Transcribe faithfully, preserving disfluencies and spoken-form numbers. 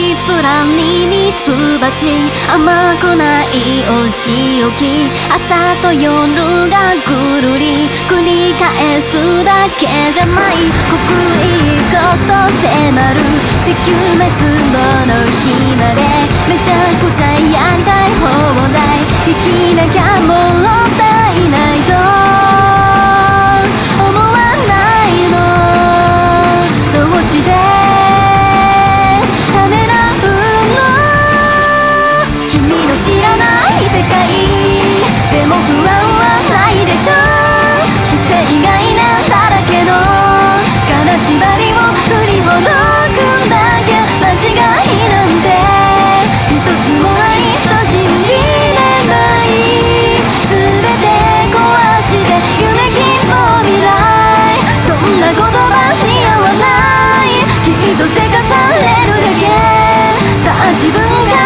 き面にミツバチ、甘くないお仕置き、朝と夜がぐるり繰り返すだけじゃない。刻一刻と迫る地球滅亡の日まで、めちゃくちゃやりたい放題、生きなきゃもったいないと思わないの？どうしてためらうの？君の知らない世界でも不安はないでしょ。犠牲がいなだらけの金縛りを振りほどくんだけ、間違いなんて一つもないと信じればいい。全て壊して夢希望未来、そんな言葉に合わない。きっとせかされるだけ。さあ自分が